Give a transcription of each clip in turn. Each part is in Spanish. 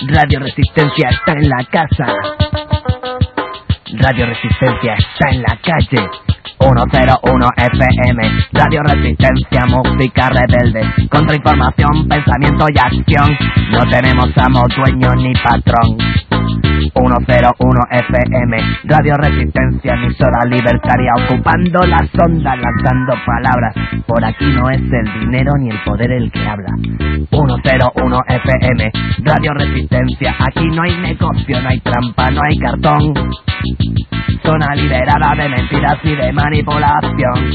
Radio Resistencia está en la casa. Radio Resistencia está en la calle. 101 FM, Radio Resistencia, música rebelde, contrainformación, pensamiento y acción. No tenemos amo, dueño ni patrón. 101 FM, Radio Resistencia, emisora libertaria, ocupando las ondas, lanzando palabras. Por aquí no es el dinero ni el poder el que habla. 101 FM, Radio Resistencia, aquí no hay negocio, no hay trampa, no hay cartón. Zona liberada de mentiras y de manipulación.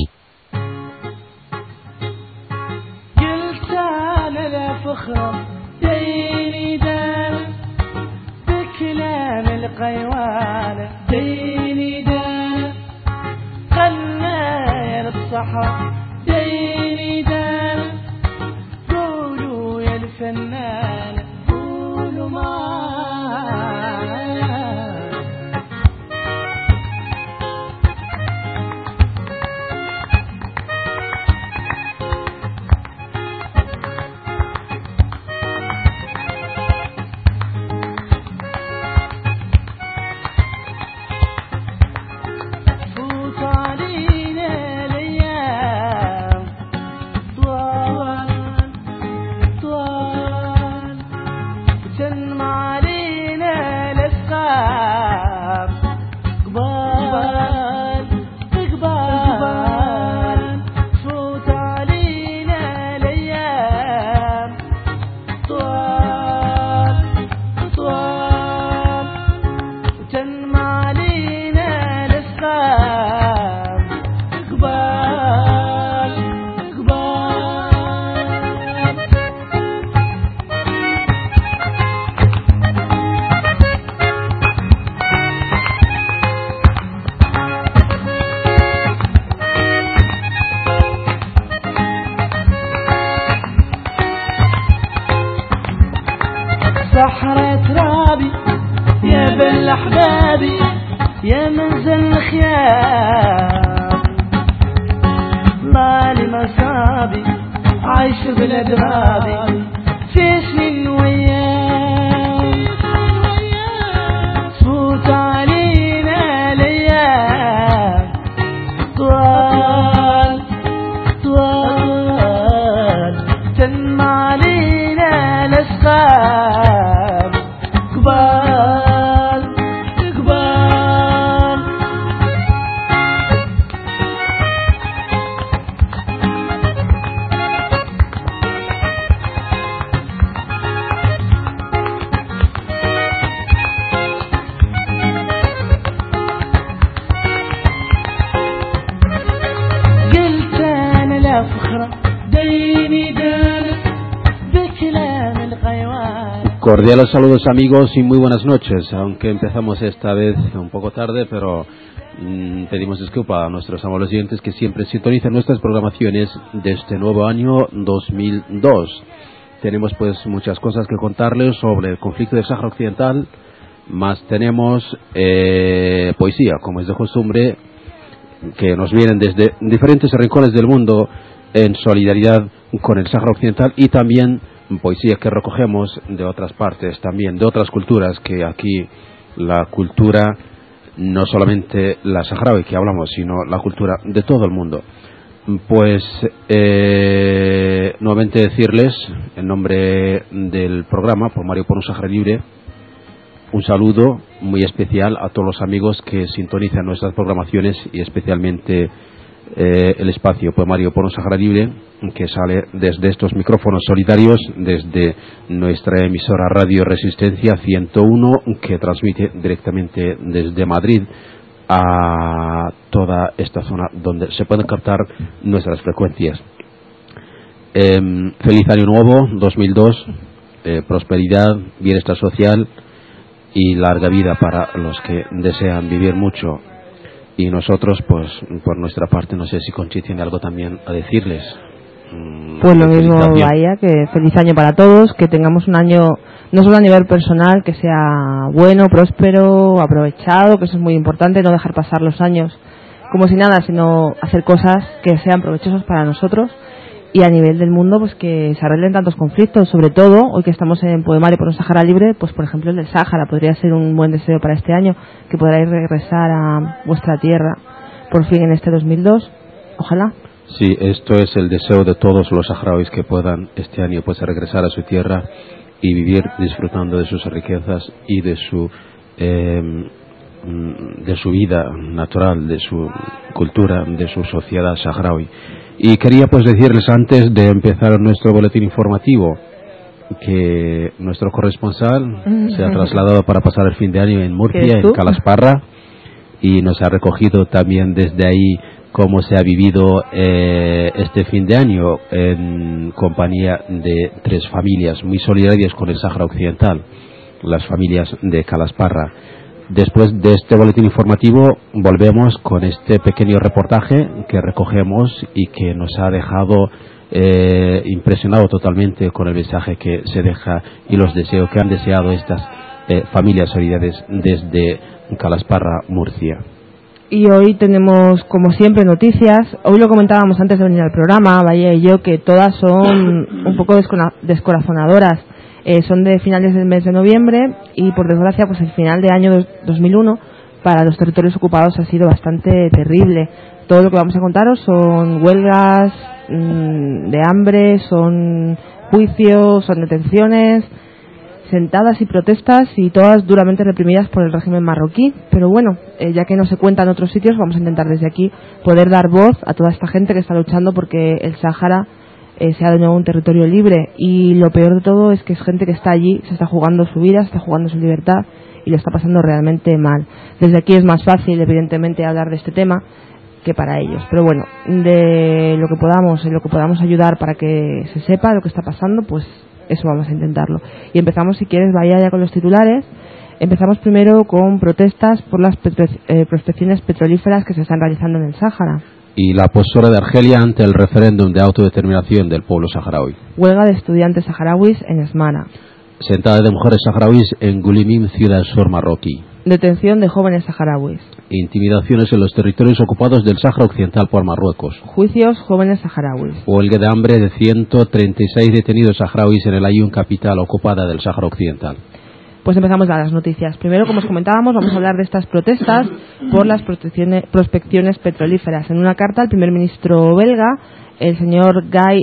Cordiales saludos amigos y muy buenas noches, aunque empezamos esta vez un poco tarde, pero pedimos disculpas a nuestros amables oyentes que siempre sintonizan nuestras programaciones de este nuevo año 2002. Tenemos pues muchas cosas que contarles sobre el conflicto del Sáhara Occidental, más tenemos poesía, como es de costumbre, que nos vienen desde diferentes rincones del mundo en solidaridad con el Sáhara Occidental, y también poesía que recogemos de otras partes, también de otras culturas, que aquí la cultura, no solamente la saharaui que hablamos, sino la cultura de todo el mundo. Pues nuevamente decirles, en nombre del programa, por Mario por un Sahara Libre, un saludo muy especial a todos los amigos que sintonizan nuestras programaciones, y especialmente el espacio por Mario por un Sahara Libre, que sale desde estos micrófonos solitarios, desde nuestra emisora Radio Resistencia 101, que transmite directamente desde Madrid a toda esta zona donde se pueden captar nuestras frecuencias. Feliz año nuevo 2002, prosperidad, bienestar social y larga vida para los que desean vivir mucho. Y nosotros, pues, por nuestra parte, no sé si Conchi tiene algo también a decirles. Pues lo mismo, vaya, que feliz año para todos, que tengamos un año, no solo a nivel personal, que sea bueno, próspero, aprovechado, que eso es muy importante, no dejar pasar los años como si nada, sino hacer cosas que sean provechosas para nosotros y a nivel del mundo pues que se arreglen tantos conflictos, sobre todo hoy que estamos en Poemario por un Sáhara Libre, pues por ejemplo el del Sáhara podría ser un buen deseo para este año, que podáis regresar a vuestra tierra por fin en este 2002, ojalá. Sí, esto es el deseo de todos los saharauis, que puedan este año pues regresar a su tierra y vivir disfrutando de sus riquezas y de su vida natural, de su cultura, de su sociedad saharaui. Y quería pues decirles, antes de empezar nuestro boletín informativo, que nuestro corresponsal se ha trasladado para pasar el fin de año en Murcia, en Calasparra, y nos ha recogido también desde ahí cómo se ha vivido este fin de año en compañía de 3 familias muy solidarias con el Sáhara Occidental, las familias de Calasparra. Después de este boletín informativo volvemos con este pequeño reportaje que recogemos y que nos ha dejado impresionado totalmente con el mensaje que se deja y los deseos que han deseado estas familias solidarias desde Calasparra, Murcia. Y hoy tenemos, como siempre, noticias. Hoy lo comentábamos antes de venir al programa, Bahía y yo, que todas son un poco descorazonadoras. Son de finales del mes de noviembre y, por desgracia, pues el final de año 2001 para los territorios ocupados ha sido bastante terrible. Todo lo que vamos a contaros son huelgas de hambre, son juicios, son detenciones, sentadas y protestas, y todas duramente reprimidas por el régimen marroquí. Pero bueno, ya que no se cuenta en otros sitios, vamos a intentar desde aquí poder dar voz a toda esta gente que está luchando porque el Sáhara sea de nuevo un territorio libre. Y lo peor de todo es que es gente que está allí, se está jugando su vida, se está jugando su libertad y lo está pasando realmente mal. Desde aquí es más fácil, evidentemente, hablar de este tema que para ellos, pero bueno, de lo que podamos, en lo que podamos ayudar para que se sepa lo que está pasando, pues eso vamos a intentarlo. Y empezamos, si quieres, vaya ya con los titulares. Empezamos primero con protestas por las prospecciones petrolíferas que se están realizando en el Sáhara. Y la postura de Argelia ante el referéndum de autodeterminación del pueblo saharaui. Huelga de estudiantes saharauis en Esmara. Sentada de mujeres saharauis en Gulimim, ciudad sur marroquí. Detención de jóvenes saharauis. Intimidaciones en los territorios ocupados del Sáhara Occidental por Marruecos. Juicios jóvenes saharauis. Huelga de hambre de 136 detenidos saharauis en el Aaiún, capital ocupada del Sáhara Occidental. Pues empezamos a las noticias. Primero, como os comentábamos, vamos a hablar de estas protestas por las prospecciones petrolíferas. En una carta, el primer ministro belga, el señor Guy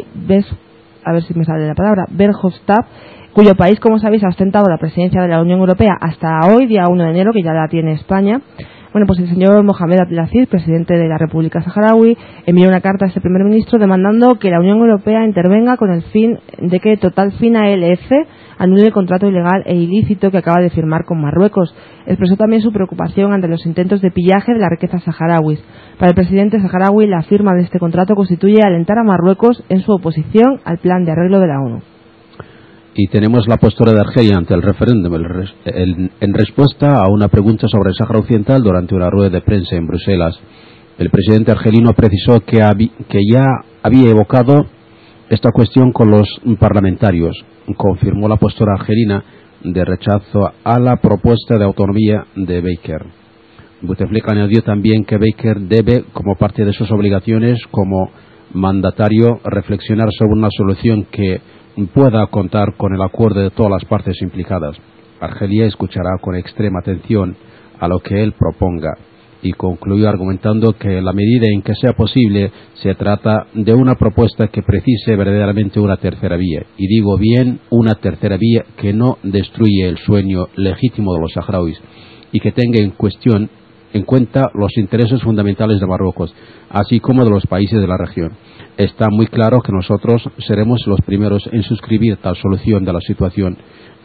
Verhofstadt, cuyo país, como sabéis, ha ostentado la presidencia de la Unión Europea hasta hoy, día 1 de enero, que ya la tiene España. Bueno, pues el señor Mohamed Abdelaziz, presidente de la República Saharaui, envió una carta a este primer ministro demandando que la Unión Europea intervenga con el fin de que Total Fina LF anule el contrato ilegal e ilícito que acaba de firmar con Marruecos. Expresó también su preocupación ante los intentos de pillaje de la riqueza saharauis. Para el presidente saharaui, la firma de este contrato constituye alentar a Marruecos en su oposición al plan de arreglo de la ONU. Y tenemos la postura de Argelia ante el referéndum en respuesta a una pregunta sobre el Sáhara Occidental durante una rueda de prensa en Bruselas. El presidente argelino precisó que ya había evocado esta cuestión con los parlamentarios. Confirmó la postura argelina de rechazo a la propuesta de autonomía de Baker. Bouteflika añadió también que Baker debe, como parte de sus obligaciones como mandatario, reflexionar sobre una solución que pueda contar con el acuerdo de todas las partes implicadas. Argelia escuchará con extrema atención a lo que él proponga, y concluyó argumentando que en la medida en que sea posible se trata de una propuesta que precise verdaderamente una tercera vía, y digo bien una tercera vía que no destruye el sueño legítimo de los saharauis y que tenga en cuenta los intereses fundamentales de Marruecos, así como de los países de la región. Está muy claro que nosotros seremos los primeros en suscribir tal solución de la situación,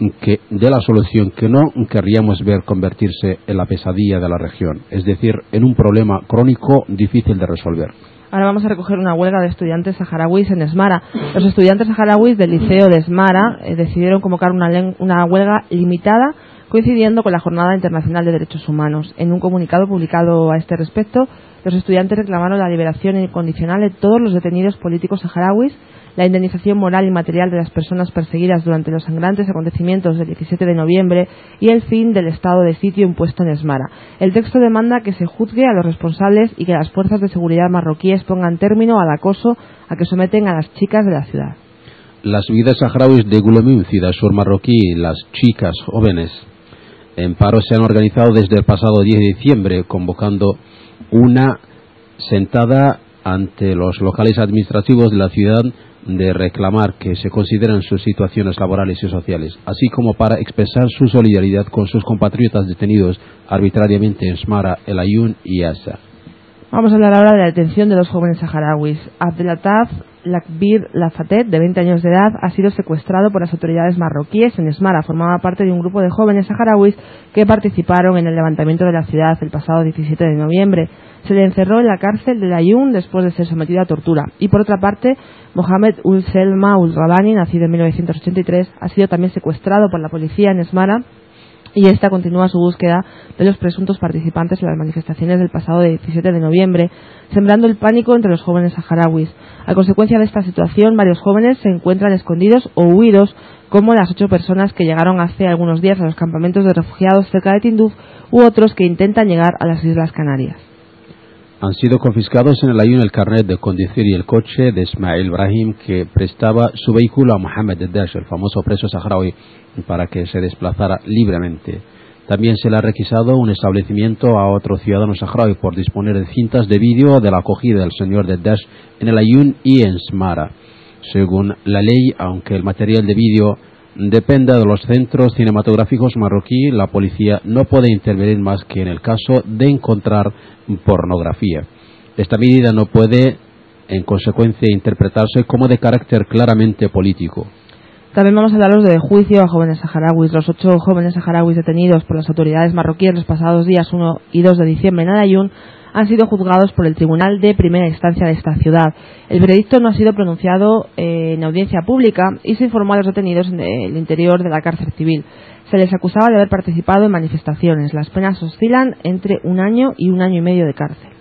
que no querríamos ver convertirse en la pesadilla de la región, es decir, en un problema crónico difícil de resolver. Ahora vamos a recoger una huelga de estudiantes saharauis en Esmara. Los estudiantes saharauis del liceo de Esmara decidieron convocar una huelga limitada coincidiendo con la Jornada Internacional de Derechos Humanos. En un comunicado publicado a este respecto, los estudiantes reclamaron la liberación incondicional de todos los detenidos políticos saharauis, la indemnización moral y material de las personas perseguidas durante los sangrantes acontecimientos del 17 de noviembre y el fin del estado de sitio impuesto en Esmara. El texto demanda que se juzgue a los responsables y que las fuerzas de seguridad marroquíes pongan término al acoso a que someten a las chicas de la ciudad. Las viudas saharauis de Gulemim, ciudad sur marroquí, las chicas jóvenes en paro se han organizado desde el pasado 10 de diciembre, convocando una sentada ante los locales administrativos de la ciudad de reclamar que se consideran sus situaciones laborales y sociales, así como para expresar su solidaridad con sus compatriotas detenidos arbitrariamente en Smara, El Ayun y Asa. Vamos a hablar ahora de la detención de dos jóvenes saharauis. Abdelataf Lakbir Lafatet, de 20 años de edad, ha sido secuestrado por las autoridades marroquíes en Esmara. Formaba parte de un grupo de jóvenes saharauis que participaron en el levantamiento de la ciudad el pasado 17 de noviembre. Se le encerró en la cárcel de Layún después de ser sometido a tortura. Y por otra parte, Mohamed Ul-Selma Ul-Rabani, nacido en 1983, ha sido también secuestrado por la policía en Esmara, y esta continúa su búsqueda de los presuntos participantes en las manifestaciones del pasado 17 de noviembre, sembrando el pánico entre los jóvenes saharauis. A consecuencia de esta situación, varios jóvenes se encuentran escondidos o huidos, como las 8 personas que llegaron hace algunos días a los campamentos de refugiados cerca de Tinduf, u otros que intentan llegar a las Islas Canarias. Han sido confiscados en el Ayun el carnet de conducir y el coche de Ismail Ibrahim, que prestaba su vehículo a Mohamed Daesh, el famoso preso saharaui, para que se desplazara libremente. También se le ha requisado un establecimiento a otro ciudadano saharaui por disponer de cintas de vídeo de la acogida del señor Daesh en el Ayun y en Smara. Según la ley, aunque el material de vídeo dependa de los centros cinematográficos marroquí, la policía no puede intervenir más que en el caso de encontrar pornografía. Esta medida no puede, en consecuencia, interpretarse como de carácter claramente político. También vamos a hablaros de juicio a jóvenes saharauis. Los 8 jóvenes saharauis detenidos por las autoridades marroquíes los pasados días 1 y 2 de diciembre en Al-Ayun han sido juzgados por el Tribunal de Primera Instancia de esta ciudad. El veredicto no ha sido pronunciado en audiencia pública y se informó a los detenidos en el interior de la cárcel civil. Se les acusaba de haber participado en manifestaciones. Las penas oscilan entre 1 año y 1 año y medio de cárcel.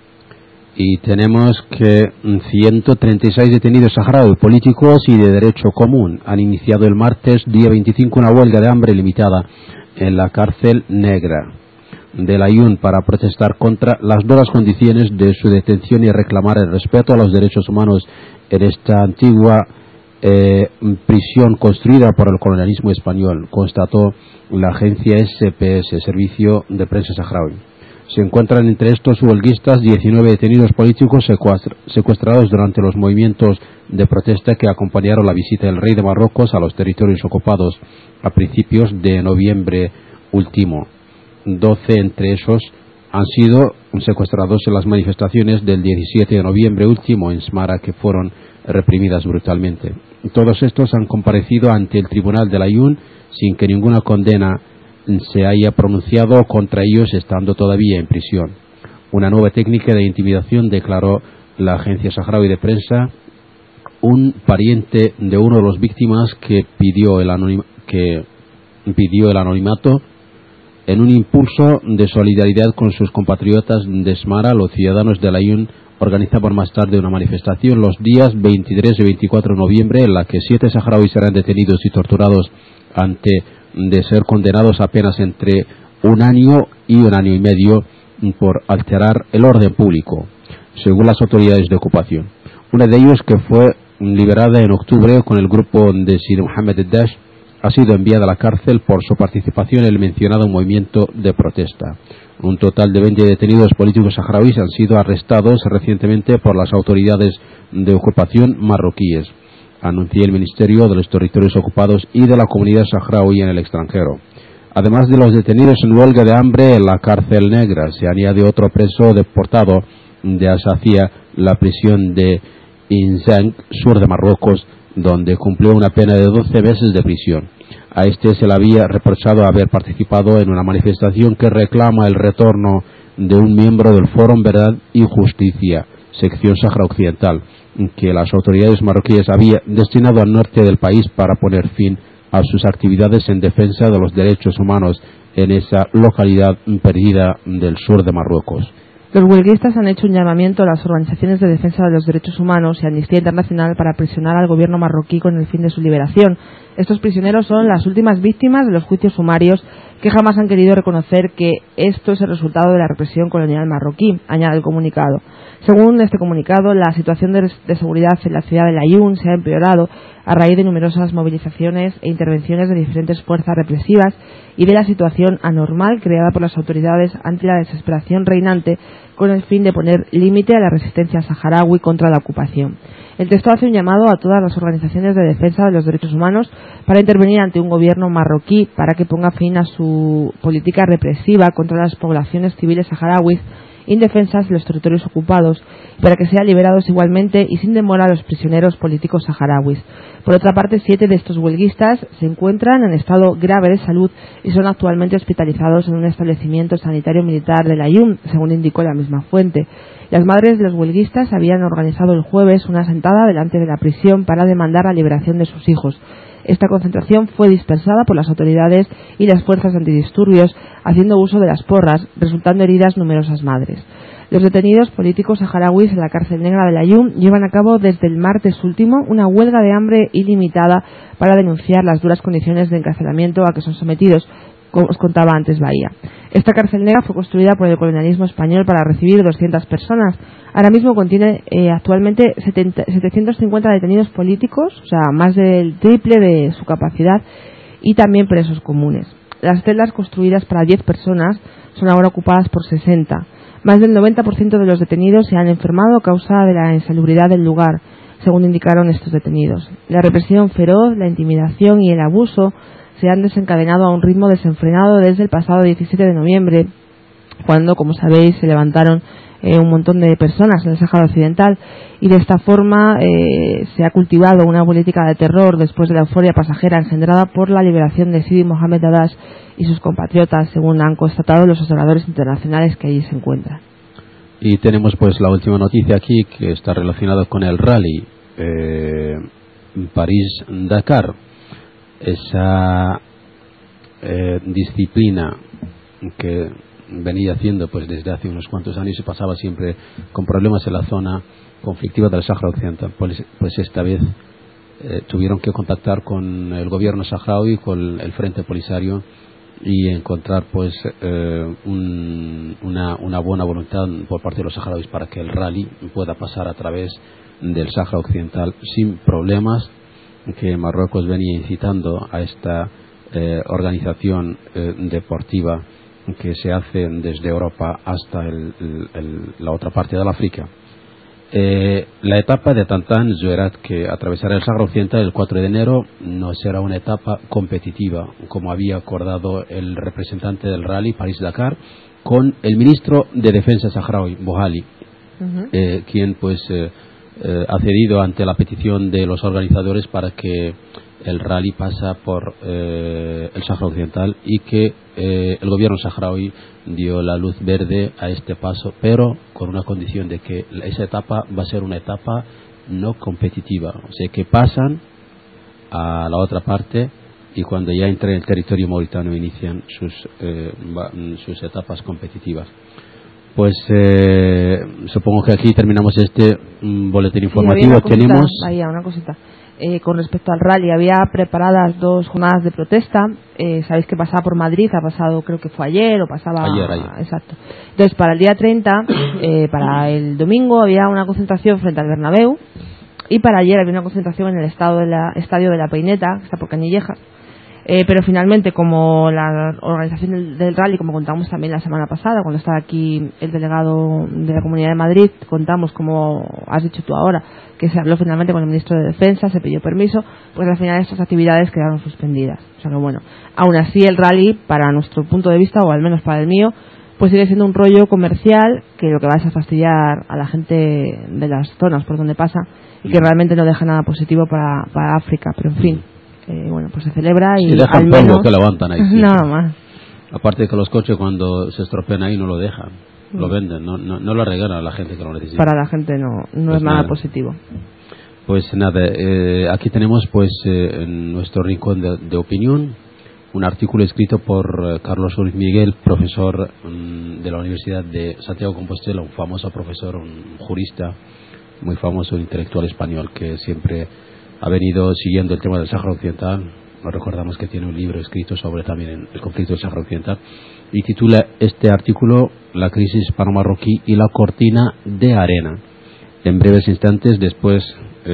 Y tenemos que 136 detenidos saharauis políticos y de derecho común han iniciado el martes, día 25, una huelga de hambre limitada en la cárcel negra del Ayun para protestar contra las duras condiciones de su detención y reclamar el respeto a los derechos humanos en esta antigua prisión construida por el colonialismo español, constató la agencia SPS, Servicio de Prensa Saharaui. Se encuentran entre estos huelguistas 19 detenidos políticos secuestrados durante los movimientos de protesta que acompañaron la visita del rey de Marruecos a los territorios ocupados a principios de noviembre último. 12 entre esos han sido secuestrados en las manifestaciones del 17 de noviembre último en Smara, que fueron reprimidas brutalmente. Todos estos han comparecido ante el tribunal del Ayun sin que ninguna condena se haya pronunciado contra ellos, estando todavía en prisión. Una nueva técnica de intimidación, declaró la agencia saharaui de prensa. Un pariente de uno de las víctimas que pidió el anonimato en un impulso de solidaridad con sus compatriotas de Smara. Los ciudadanos de Al-Ayun organizaban más tarde una manifestación los días 23 y 24 de noviembre en la que 7 saharauis serán detenidos y torturados antes de ser condenados a penas entre 1 año y 1 año y medio por alterar el orden público, según las autoridades de ocupación. Una de ellos, que fue liberada en octubre con el grupo de Sir Mohamed Daesh, ha sido enviada a la cárcel por su participación en el mencionado movimiento de protesta. Un total de 20 detenidos políticos saharauis han sido arrestados recientemente por las autoridades de ocupación marroquíes, anunció el Ministerio de los Territorios Ocupados y de la Comunidad Saharaui en el extranjero. Además de los detenidos en huelga de hambre en la cárcel negra, se añade otro preso deportado de Asafía, la prisión de Inzang, sur de Marruecos, donde cumplió una pena de 12 meses de prisión. A este se le había reprochado haber participado en una manifestación que reclama el retorno de un miembro del Foro Verdad y Justicia, sección Sáhara Occidental, que las autoridades marroquíes habían destinado al norte del país para poner fin a sus actividades en defensa de los derechos humanos en esa localidad perdida del sur de Marruecos. Los huelguistas han hecho un llamamiento a las organizaciones de defensa de los derechos humanos y Amnistía Internacional para presionar al gobierno marroquí con el fin de su liberación. Estos prisioneros son las últimas víctimas de los juicios sumarios que jamás han querido reconocer que esto es el resultado de la represión colonial marroquí, añade el comunicado. Según este comunicado, la situación de seguridad en la ciudad de Laayoune se ha empeorado a raíz de numerosas movilizaciones e intervenciones de diferentes fuerzas represivas y de la situación anormal creada por las autoridades ante la desesperación reinante con el fin de poner límite a la resistencia saharaui contra la ocupación. El texto hace un llamado a todas las organizaciones de defensa de los derechos humanos para intervenir ante un gobierno marroquí para que ponga fin a su política represiva contra las poblaciones civiles saharauis indefensas de los territorios ocupados, para que sean liberados igualmente y sin demora los prisioneros políticos saharauis. Por otra parte, 7 de estos huelguistas se encuentran en estado grave de salud y son actualmente hospitalizados en un establecimiento sanitario militar de Laayoune, según indicó la misma fuente. Las madres de los huelguistas habían organizado el jueves una sentada delante de la prisión para demandar la liberación de sus hijos. Esta concentración fue dispersada por las autoridades y las fuerzas antidisturbios, haciendo uso de las porras, resultando heridas numerosas madres. Los detenidos políticos saharauis en la cárcel negra de Laayoune llevan a cabo desde el martes último una huelga de hambre ilimitada para denunciar las duras condiciones de encarcelamiento a que son sometidos, como os contaba antes Bahía. Esta cárcel negra fue construida por el colonialismo español para recibir 200 personas. Ahora mismo contiene actualmente 750 detenidos políticos, o sea, más del triple de su capacidad, y también presos comunes. Las celdas construidas para 10 personas son ahora ocupadas por 60. Más del 90% de los detenidos se han enfermado a causa de la insalubridad del lugar, según indicaron estos detenidos. La represión feroz, la intimidación y el abuso se han desencadenado a un ritmo desenfrenado desde el pasado 17 de noviembre, cuando, como sabéis, se levantaron un montón de personas en el Sáhara Occidental, y de esta forma se ha cultivado una política de terror después de la euforia pasajera engendrada por la liberación de Sidi Mohamed Dadash y sus compatriotas, según han constatado los observadores internacionales que allí se encuentran. Y tenemos pues la última noticia aquí, que está relacionada con el rally París-Dakar. Esa disciplina que venía haciendo pues desde hace unos cuantos años y pasaba siempre con problemas en la zona conflictiva del Sáhara Occidental, pues esta vez tuvieron que contactar con el gobierno saharaui, con el Frente Polisario, y encontrar pues una buena voluntad por parte de los saharauis para que el rally pueda pasar a través del Sáhara Occidental sin problemas, que Marruecos venía incitando a esta organización deportiva que se hace desde Europa hasta la otra parte de África. La etapa de Tantan Zuerat, que atravesará el Sáhara Occidental el 4 de enero, no será una etapa competitiva, como había acordado el representante del rally París-Dakar con el ministro de Defensa saharaui, Bohali, quien pues ha cedido ante la petición de los organizadores para que el rally pasa por el Sáhara Occidental, y que el gobierno saharaui dio la luz verde a este paso, pero con una condición de que esa etapa va a ser una etapa no competitiva, o sea que pasan a la otra parte y cuando ya entren en el territorio mauritano inician sus etapas competitivas. Pues supongo que aquí terminamos este boletín informativo. Tenemos una cosita. Con respecto al rally, había preparadas 2 jornadas de protesta. Sabéis que pasaba por Madrid, ha pasado, creo que fue ayer o pasaba ayer. Exacto. Entonces, para el día 30, para el domingo, había una concentración frente al Bernabéu, y para ayer había una concentración en el estadio de la Peineta, que está por Canillejas. Pero finalmente, como la organización del rally, como contamos también la semana pasada, cuando estaba aquí el delegado de la Comunidad de Madrid, contamos, como has dicho tú ahora, que se habló finalmente con el ministro de Defensa, se pidió permiso, pues al final estas actividades quedaron suspendidas. O sea que bueno, aún así el rally, para nuestro punto de vista, o al menos para el mío, pues sigue siendo un rollo comercial que lo que va es a fastidiar a la gente de las zonas por donde pasa, y que realmente no deja nada positivo para África, pero en fin. Bueno, pues se celebra y dejan al menos que levantan ahí. Nada más. Aparte de que los coches cuando se estropean ahí no lo dejan, lo venden, no lo regalan a la gente que lo necesita. Para la gente no pues es nada positivo. Pues nada, aquí tenemos pues en nuestro rincón de opinión un artículo escrito por Carlos Ruiz Miguel, profesor de la Universidad de Santiago de Compostela, un famoso profesor, un jurista muy famoso, un intelectual español que siempre ha venido siguiendo el tema del Sáhara Occidental. Nos recordamos que tiene un libro escrito sobre también el conflicto del Sáhara Occidental y titula este artículo La crisis hispano-marroquí y la cortina de arena. En breves instantes, después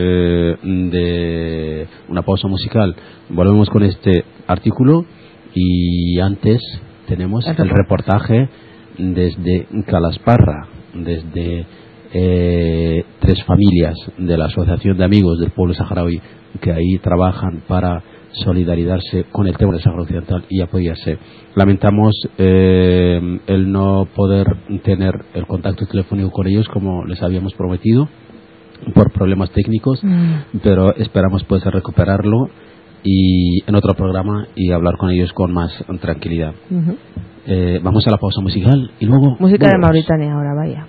de una pausa musical, volvemos con este artículo y antes tenemos el reportaje desde Calasparra, desde 3 familias de la Asociación de Amigos del Pueblo Saharaui que ahí trabajan para solidarizarse con el tema del Sáhara Occidental y apoyarse. Lamentamos el no poder tener el contacto telefónico con ellos como les habíamos prometido por problemas técnicos, pero esperamos poder recuperarlo y en otro programa y hablar con ellos con más tranquilidad. Vamos a la pausa musical y luego música de Mauritania ahora, vaya.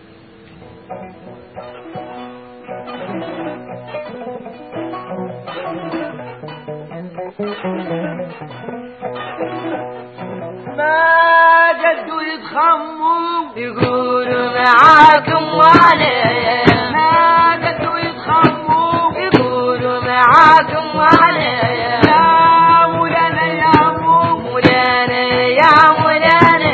ما جدوا يتخموا يقولوا معاكم وعليه ما جدوا يتخموا يقولوا معاكم وعليه يا مولانا يا مولانا يا مولانا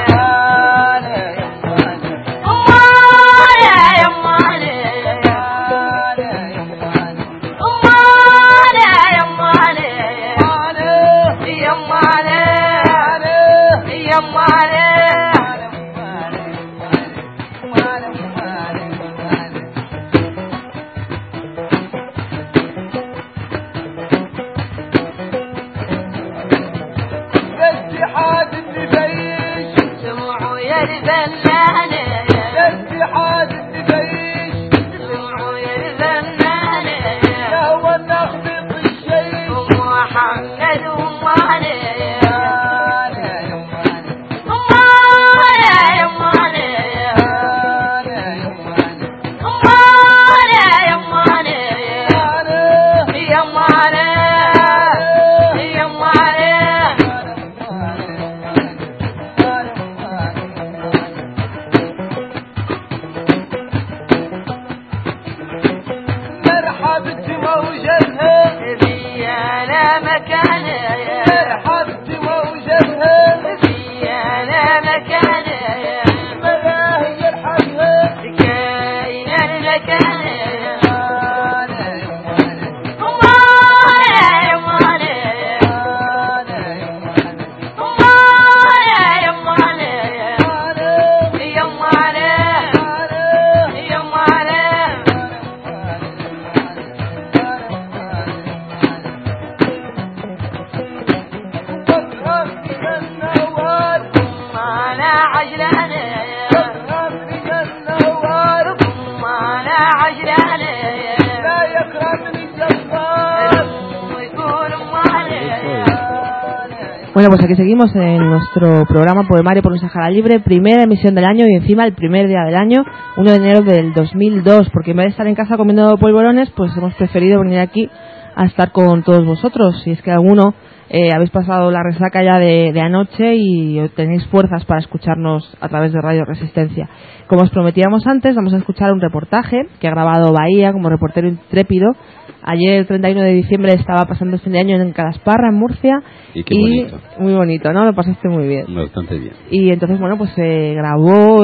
Bueno, pues aquí seguimos en nuestro programa Poemario por un Sahara Libre, primera emisión del año y encima el primer día del año, 1 de enero del 2002, porque en vez de estar en casa comiendo polvorones, pues hemos preferido venir aquí a estar con todos vosotros. Si es que alguno habéis pasado la resaca ya de anoche y tenéis fuerzas para escucharnos a través de Radio Resistencia. Como os prometíamos antes, vamos a escuchar un reportaje que ha grabado Bahía como reportero intrépido. Ayer, el 31 de diciembre, estaba pasando el fin de año en Calasparra, en Murcia. Y qué bonito. Muy bonito, ¿no? Lo pasaste muy bien. Bastante bien. Y entonces, bueno, pues se grabó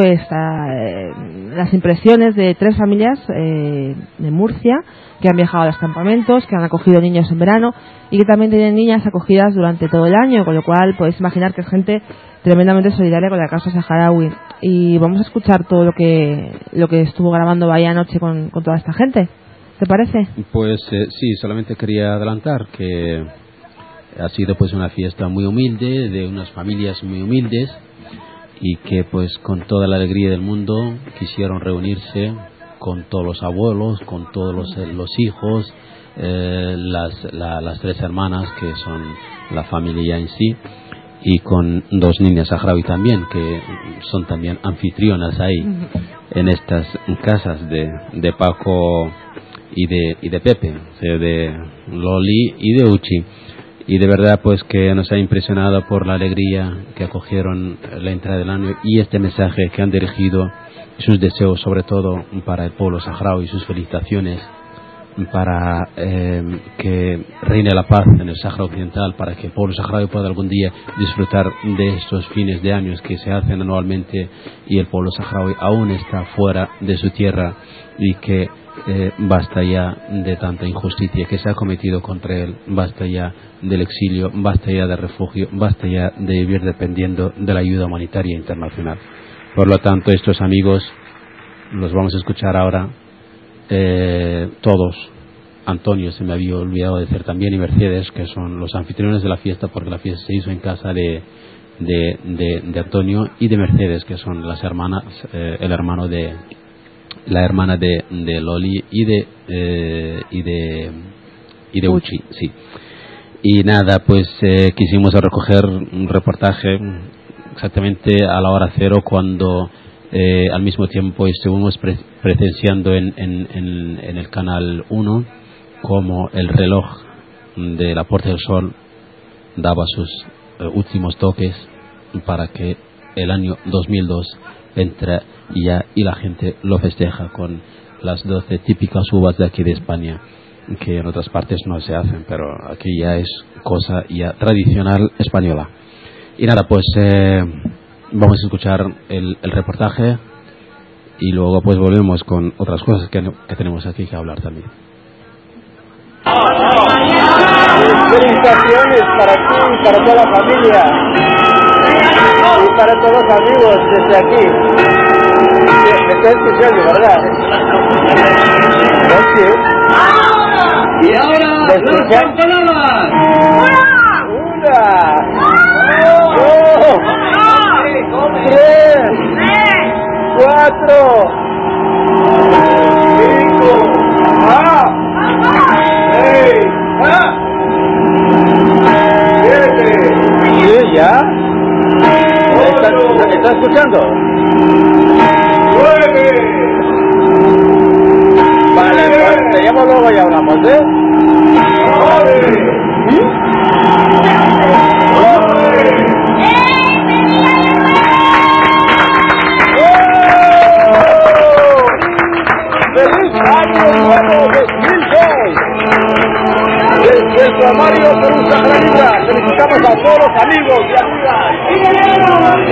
las impresiones de 3 familias de Murcia que han viajado a los campamentos, que han acogido niños en verano y que también tienen niñas acogidas durante todo el año, con lo cual podéis imaginar que es gente tremendamente solidaria con la causa saharaui. Y vamos a escuchar todo lo que estuvo grabando Bahía anoche con toda esta gente. ¿Te parece? Pues sí, solamente quería adelantar que ha sido pues una fiesta muy humilde, de unas familias muy humildes y que pues con toda la alegría del mundo quisieron reunirse con todos los abuelos, con todos los hijos, las 3 hermanas que son la familia en sí y con 2 niñas saharaui también que son también anfitrionas ahí en estas casas de Paco y de Pepe, o sea, de Loli y de Uchi. y de verdad pues que nos ha impresionado por la alegría que acogieron la entrada del año y este mensaje que han dirigido, sus deseos sobre todo para el pueblo saharaui y sus felicitaciones para que reine la paz en el Sáhara Occidental, para que el pueblo saharaui pueda algún día disfrutar de estos fines de años que se hacen anualmente, y el pueblo saharaui aún está fuera de su tierra, y que basta ya de tanta injusticia que se ha cometido contra él, basta ya del exilio, basta ya del refugio, basta ya de vivir dependiendo de la ayuda humanitaria internacional. Por lo tanto, estos amigos los vamos a escuchar ahora. Todos, Antonio se me había olvidado de decir también, y Mercedes, que son los anfitriones de la fiesta, porque la fiesta se hizo en casa de Antonio y de Mercedes, que son las hermanas, el hermano de la hermana de Loli y de Uchi, sí. Y nada, pues quisimos recoger un reportaje exactamente a la hora cero, cuando al mismo tiempo estuvimos presenciando en el canal 1 como el reloj de la Puerta del Sol daba sus últimos toques para que el año 2002 entre ya, y la gente lo festeja con las 12 típicas uvas de aquí de España, que en otras partes no se hacen, pero aquí ya es cosa ya tradicional española. Y nada, pues vamos a escuchar el reportaje y luego pues volvemos con otras cosas que tenemos aquí que hablar también. Felicitaciones para ti y para toda la familia y para todos los amigos desde aquí. Me estás escuchando, ¿verdad? Y ahora las campanadas. Una, dos, tres, cuatro, cinco, seis, siete. ¿Sí, ya? ¿Estás escuchando? 9. Vale, pues te llamo luego y hablamos, ¿eh? 9. ¡Feliz año nuevo 2006! Desde el Mario Perú Sahara, felicitamos a todos los amigos y amigas.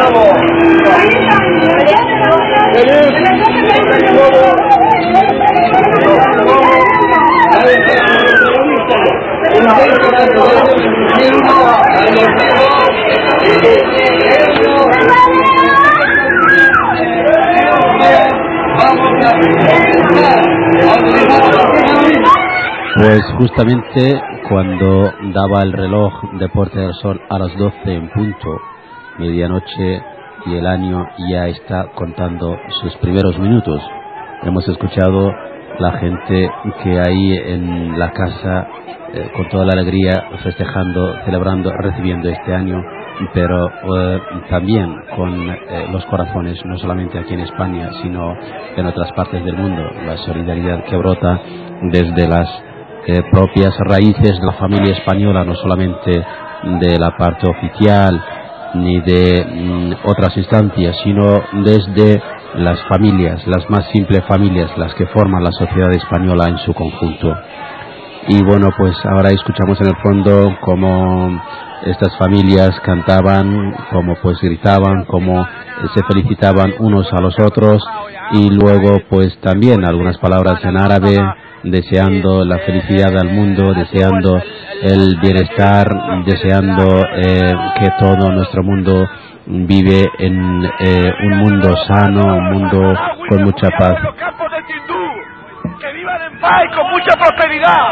Pues justamente cuando daba el reloj de Puerta del Sol a las 12 en punto, medianoche, y el año ya está contando sus primeros minutos, hemos escuchado la gente que hay en la casa con toda la alegría, festejando, celebrando, recibiendo este año, pero también con los corazones, no solamente aquí en España, sino en otras partes del mundo, la solidaridad que brota desde las propias raíces de la familia española, no solamente de la parte oficial ni de otras instancias, sino desde las familias, las más simples familias, las que forman la sociedad española en su conjunto. Y bueno, pues ahora escuchamos en el fondo cómo estas familias cantaban, cómo pues gritaban, cómo se felicitaban unos a los otros, y luego pues también algunas palabras en árabe, deseando la felicidad al mundo, deseando el bienestar, deseando que todo nuestro mundo vive en un mundo sano, un mundo con mucha paz. ¡Que vivan en paz y con mucha prosperidad!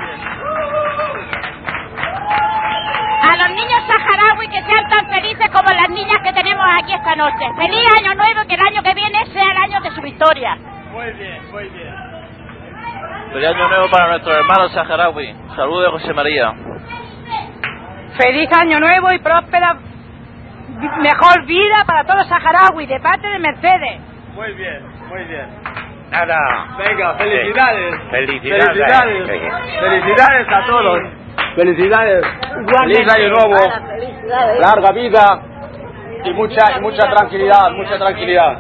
A los niños saharauis que sean tan felices como las niñas que tenemos aquí esta noche. ¡Feliz año nuevo! Que el año que viene sea el año de su victoria. Muy bien, muy bien. Feliz año nuevo para nuestros hermanos saharaui. Saludos de José María. Feliz año nuevo y próspera mejor vida para todos los saharauis, de parte de Mercedes. Muy bien, muy bien. Nada. Venga, felicidades. Felicidades. Felicidades a todos. Felicidades. Feliz año nuevo. Larga vida y mucha tranquilidad, mucha tranquilidad.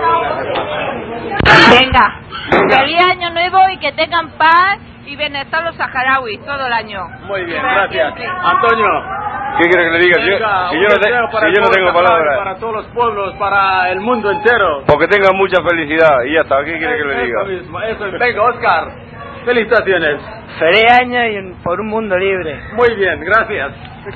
Venga, feliz año nuevo y que tengan paz y bienestar los saharauis todo el año. Muy bien, gracias. Antonio. ¿Qué quiere que le diga? Si yo no tengo palabras. Para todos los pueblos, para el mundo entero. Porque tengan mucha felicidad y ya está. ¿Qué quiere que le diga? Eso mismo, eso. Venga, Oscar. Felicitaciones. Feliz año y por un mundo libre. Muy bien, gracias.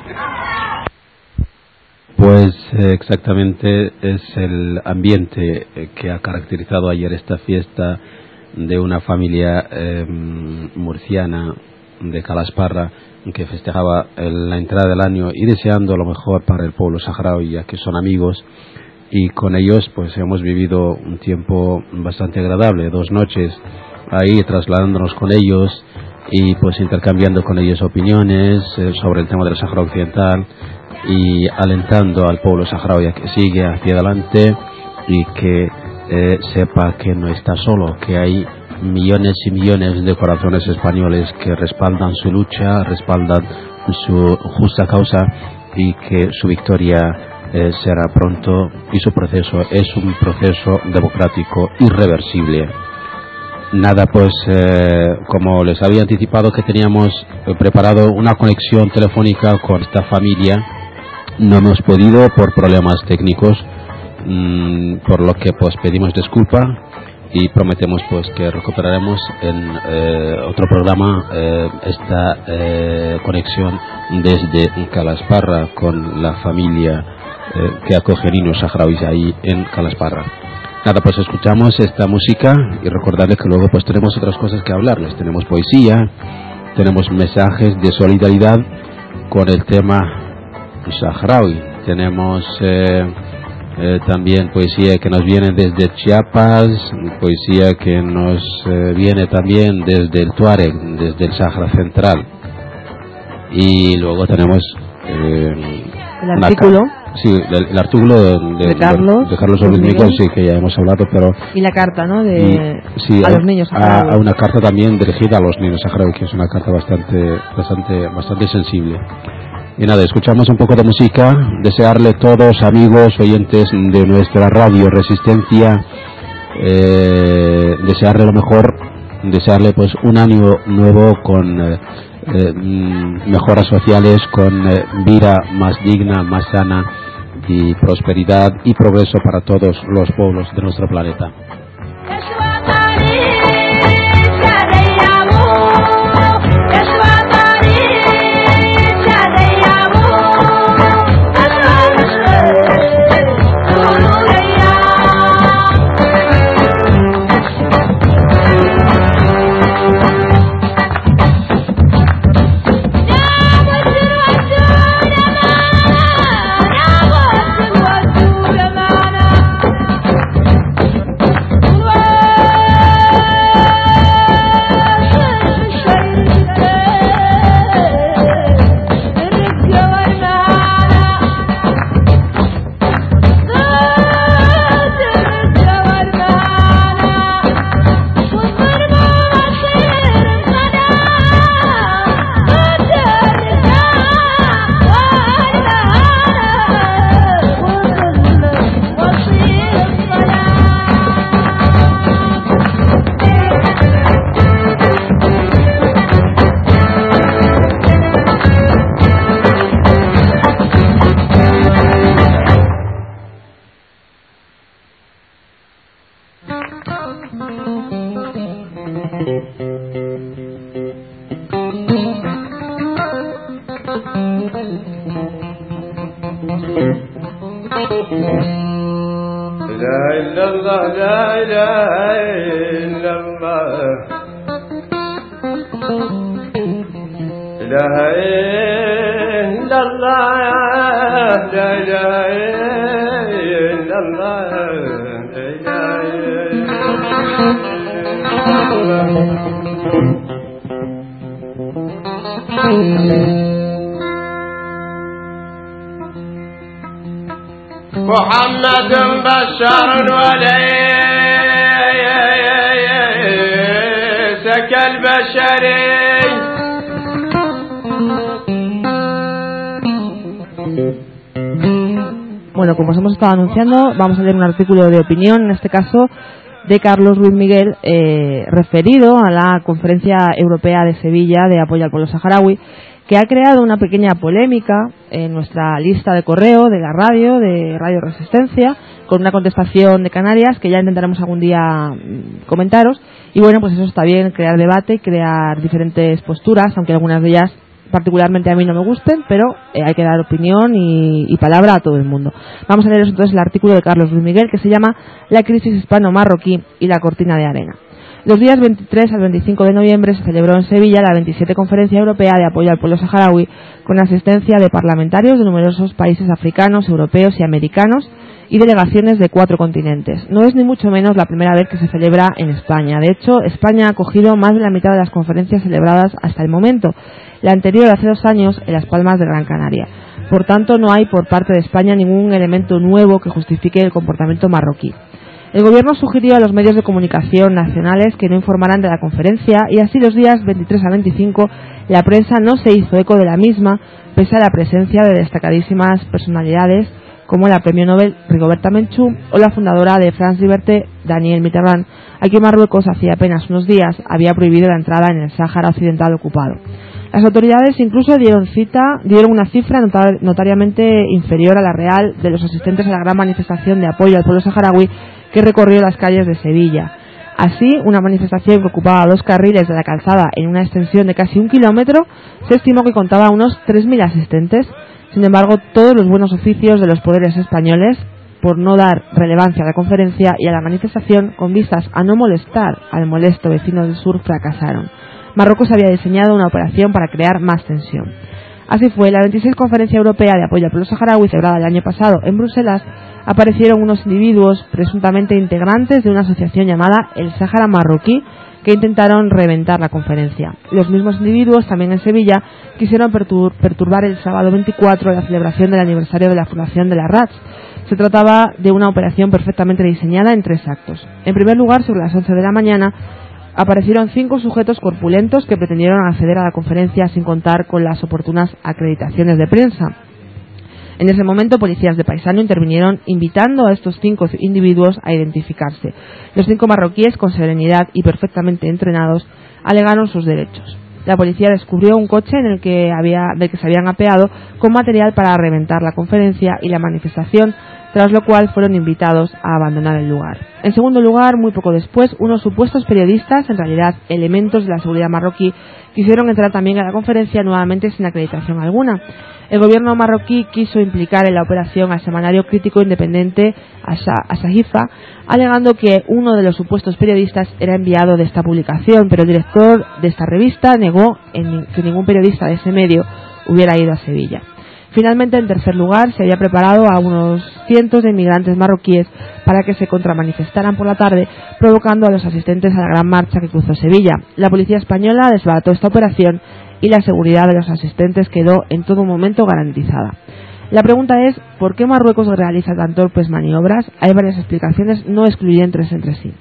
Pues exactamente es el ambiente que ha caracterizado ayer esta fiesta de una familia murciana de Calasparra que festejaba la entrada del año y deseando lo mejor para el pueblo saharaui, ya que son amigos, y con ellos pues hemos vivido un tiempo bastante agradable, 2 noches ahí trasladándonos con ellos y pues intercambiando con ellos opiniones sobre el tema del Sáhara Occidental y alentando al pueblo saharaui a que sigue hacia adelante y que sepa que no está solo, que hay millones y millones de corazones españoles que respaldan su lucha, respaldan su justa causa y que su victoria será pronto y su proceso es un proceso democrático irreversible. Nada, pues como les había anticipado que teníamos preparado una conexión telefónica con esta familia, no hemos podido por problemas técnicos, por lo que pues pedimos disculpa y prometemos pues que recuperaremos en otro programa esta conexión desde Calasparra con la familia que acoge niños saharauis ahí en Calasparra. Nada, pues escuchamos esta música y recordarles que luego pues tenemos otras cosas que hablarles. Tenemos poesía, tenemos mensajes de solidaridad con el tema saharaui, tenemos también poesía que nos viene desde Chiapas, poesía que nos viene también desde el Tuareg, desde el Sáhara Central, y luego tenemos el artículo. Sí, el artículo de Carlos Luis Miguel, sí, que ya hemos hablado, pero... Y la carta, ¿no? Sí, a los niños saharauis. A una carta también dirigida a los niños saharauis, que es una carta bastante sensible. Y nada, escuchamos un poco de música, desearle a todos amigos, oyentes de nuestra radio Resistencia, desearle lo mejor, desearle pues un año nuevo con mejoras sociales, con vida más digna, más sana y prosperidad y progreso para todos los pueblos de nuestro planeta. محمد بشار وليس كالبشر Bueno, como os hemos estado anunciando, vamos a leer un artículo de opinión, en este caso de Carlos Ruiz Miguel, referido a la Conferencia Europea de Sevilla de apoyo al pueblo saharaui, que ha creado una pequeña polémica en nuestra lista de correo de la radio, de Radio Resistencia, con una contestación de Canarias que ya intentaremos algún día comentaros. Y bueno, pues eso está bien, crear debate, crear diferentes posturas, aunque algunas de ellas particularmente a mí no me gusten, pero hay que dar opinión y palabra a todo el mundo. Vamos a leer entonces el artículo de Carlos Luis Miguel, que se llama La crisis hispano-marroquí y la cortina de arena. Los días 23 al 25 de noviembre se celebró en Sevilla la 27 Conferencia Europea de Apoyo al Pueblo Saharaui, con asistencia de parlamentarios de numerosos países africanos, europeos y americanos, y delegaciones de 4 continentes. No es ni mucho menos la primera vez que se celebra en España. De hecho, España ha acogido más de la mitad de las conferencias celebradas hasta el momento. La anterior, hace 2 años, en Las Palmas de Gran Canaria. Por tanto, no hay por parte de España ningún elemento nuevo que justifique el comportamiento marroquí. El gobierno sugirió a los medios de comunicación nacionales que no informaran de la conferencia, y así los días 23 a 25 la prensa no se hizo eco de la misma, pese a la presencia de destacadísimas personalidades como la premio Nobel Rigoberta Menchú o la fundadora de France Liberté, Danielle Mitterrand, a quien Marruecos hacía apenas unos días había prohibido la entrada en el Sáhara Occidental ocupado. Las autoridades incluso dieron una cifra notariamente inferior a la real de los asistentes a la gran manifestación de apoyo al pueblo saharaui que recorrió las calles de Sevilla. Así, una manifestación que ocupaba 2 carriles de la calzada en una extensión de casi 1 kilómetro, se estimó que contaba unos 3.000 asistentes. Sin embargo, todos los buenos oficios de los poderes españoles, por no dar relevancia a la conferencia y a la manifestación, con vistas a no molestar al molesto vecino del sur, fracasaron. Marruecos había diseñado una operación para crear más tensión. Así fue, la 26 Conferencia Europea de Apoyo al Pueblo Saharaui, celebrada el año pasado en Bruselas, aparecieron unos individuos presuntamente integrantes de una asociación llamada El Sáhara Marroquí, que intentaron reventar la conferencia. Los mismos individuos, también en Sevilla, quisieron perturbar el sábado 24 la celebración del aniversario de la fundación de la RATS. Se trataba de una operación perfectamente diseñada en 3 actos. En primer lugar, sobre las 11 de la mañana, aparecieron 5 sujetos corpulentos que pretendieron acceder a la conferencia sin contar con las oportunas acreditaciones de prensa. En ese momento, policías de paisano intervinieron invitando a estos 5 individuos a identificarse. Los 5 marroquíes, con serenidad y perfectamente entrenados, alegaron sus derechos. La policía descubrió un coche del que se habían apeado con material para reventar la conferencia y la manifestación, tras lo cual fueron invitados a abandonar el lugar. En segundo lugar, muy poco después, unos supuestos periodistas, en realidad elementos de la seguridad marroquí, quisieron entrar también a la conferencia, nuevamente sin acreditación alguna. El gobierno marroquí quiso implicar en la operación al semanario crítico independiente Asahifa, alegando que uno de los supuestos periodistas era enviado de esta publicación, pero el director de esta revista negó que ningún periodista de ese medio hubiera ido a Sevilla. Finalmente, en tercer lugar, se había preparado a unos cientos de inmigrantes marroquíes para que se contramanifestaran por la tarde, provocando a los asistentes a la gran marcha que cruzó Sevilla. La policía española desbarató esta operación y la seguridad de los asistentes quedó en todo momento garantizada. La pregunta es, ¿por qué Marruecos realiza tan torpes maniobras? Hay varias explicaciones no excluyentes entre sí.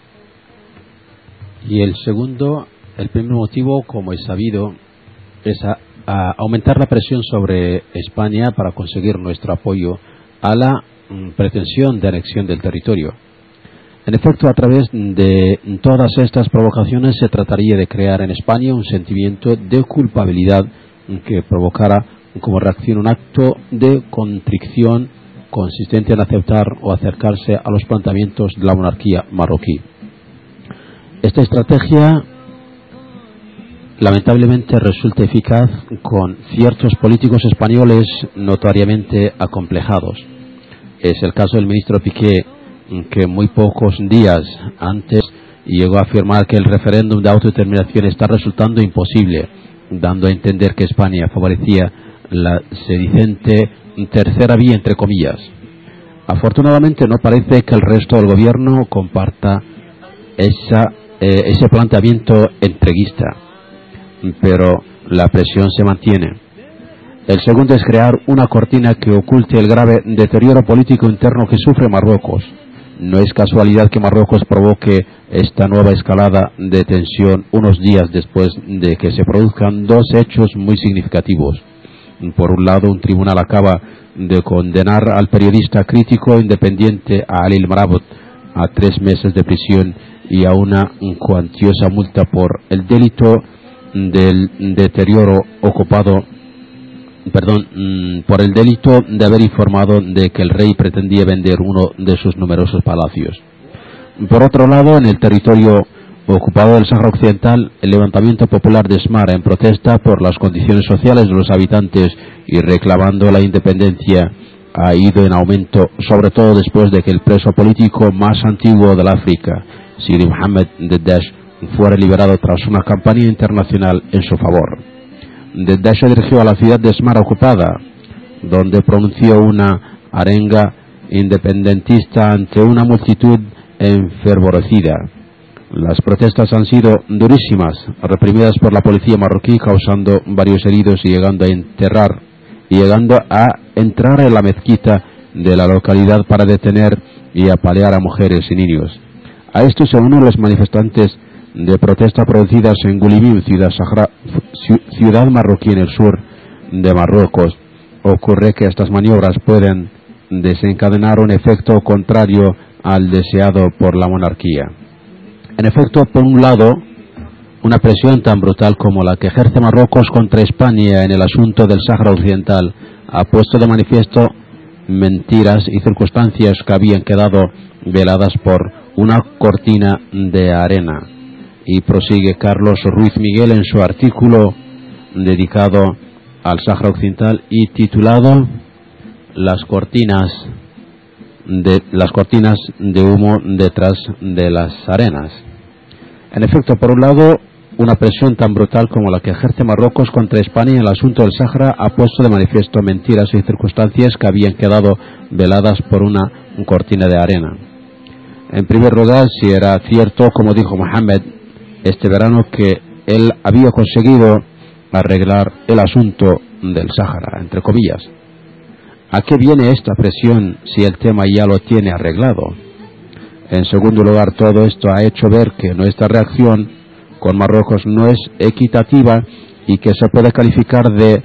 Y el primer motivo, como es sabido, es a aumentar la presión sobre España para conseguir nuestro apoyo a la pretensión de anexión del territorio. En efecto, a través de todas estas provocaciones se trataría de crear en España un sentimiento de culpabilidad que provocara como reacción un acto de contrición consistente en aceptar o acercarse a los planteamientos de la monarquía marroquí. Esta estrategia lamentablemente resulta eficaz con ciertos políticos españoles notoriamente acomplejados. Es el caso del ministro Piqué, que muy pocos días antes llegó a afirmar que el referéndum de autodeterminación está resultando imposible, dando a entender que España favorecía la sedicente tercera vía, entre comillas. Afortunadamente no parece que el resto del gobierno comparta ese planteamiento entreguista, pero la presión se mantiene. El segundo es crear una cortina que oculte el grave deterioro político interno que sufre Marruecos. No es casualidad que Marruecos provoque esta nueva escalada de tensión unos días después de que se produzcan 2 hechos muy significativos. Por un lado, un tribunal acaba de condenar al periodista crítico independiente Ali El-Marabot a 3 meses de prisión y a una cuantiosa multa por el delito del deterioro por el delito de haber informado de que el rey pretendía vender uno de sus numerosos palacios. Por otro lado, en el territorio ocupado del Sáhara Occidental, el levantamiento popular de Smara en protesta por las condiciones sociales de los habitantes y reclamando la independencia ha ido en aumento, sobre todo después de que el preso político más antiguo del África, Sidi Mohammed Dedesh, fuera liberado tras una campaña internacional en su favor. Dedesh se dirigió a la ciudad de Smara ocupada, donde pronunció una arenga independentista ante una multitud enfervorecida. Las protestas han sido durísimas, reprimidas por la policía marroquí, causando varios heridos y llegando a entrar en la mezquita de la localidad para detener y apalear a mujeres y niños. A esto se unen los manifestantes de protesta producidas en Gulimim, ciudad marroquí en el sur de Marruecos. Ocurre que estas maniobras pueden desencadenar un efecto contrario al deseado por la monarquía. En efecto, por un lado, una presión tan brutal como la que ejerce Marruecos contra España en el asunto del Sáhara Occidental ha puesto de manifiesto mentiras y circunstancias que habían quedado veladas por una cortina de arena. Y prosigue Carlos Ruiz Miguel en su artículo dedicado al Sáhara Occidental y titulado Las cortinas de humo detrás de las arenas. En efecto, por un lado, una presión tan brutal como la que ejerce Marruecos contra España en el asunto del Sáhara ha puesto de manifiesto mentiras y circunstancias que habían quedado veladas por una cortina de arena. En primer lugar, si era cierto, como dijo Mohammed este verano, que él había conseguido arreglar el asunto del Sáhara, entre comillas. ¿A qué viene esta presión si el tema ya lo tiene arreglado? En segundo lugar, todo esto ha hecho ver que nuestra reacción con Marruecos no es equitativa y que se puede calificar de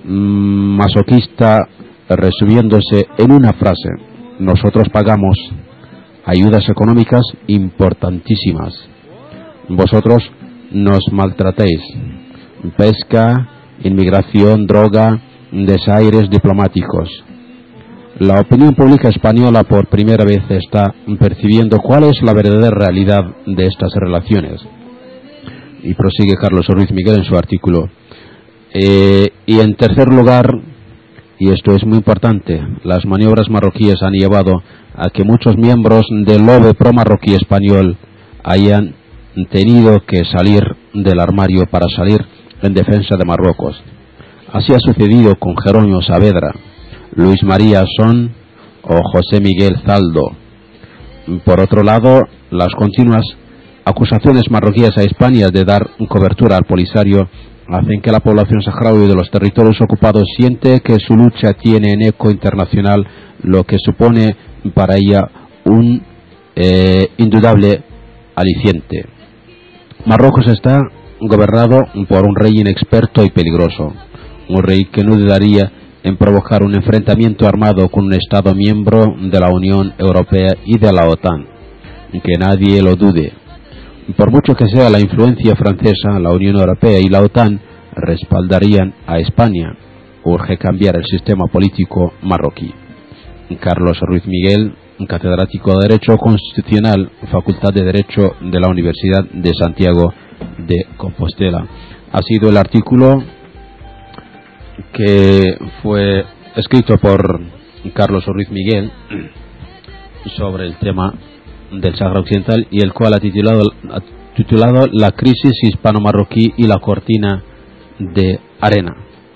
masoquista, resumiéndose en una frase: nosotros pagamos ayudas económicas importantísimas, vosotros nos maltratéis, pesca, inmigración, droga, desaires diplomáticos. La opinión pública española por primera vez está percibiendo cuál es la verdadera realidad de estas relaciones. Y prosigue Carlos Ruiz Miguel en su artículo. Y en tercer lugar, y esto es muy importante, las maniobras marroquíes han llevado a que muchos miembros del lobby pro-marroquí español hayan tenido que salir del armario para salir en defensa de Marruecos. Así ha sucedido con Jerónimo Saavedra, Luis María Son o José Miguel Zaldo. Por otro lado, las continuas acusaciones marroquíes a España de dar cobertura al Polisario hacen que la población saharaui de los territorios ocupados siente que su lucha tiene en eco internacional, lo que supone para ella un indudable aliciente. Marruecos está gobernado por un rey inexperto y peligroso, un rey que no dudaría en provocar un enfrentamiento armado con un Estado miembro de la Unión Europea y de la OTAN, que nadie lo dude. Por mucho que sea la influencia francesa, la Unión Europea y la OTAN respaldarían a España. Urge cambiar el sistema político marroquí. Carlos Ruiz Miguel, catedrático de Derecho Constitucional, Facultad de Derecho de la Universidad de Santiago de Compostela. Ha sido el artículo que fue escrito por Carlos Ruiz Miguel sobre el tema del Sáhara Occidental y el cual ha titulado La crisis hispano-marroquí y la cortina de arena.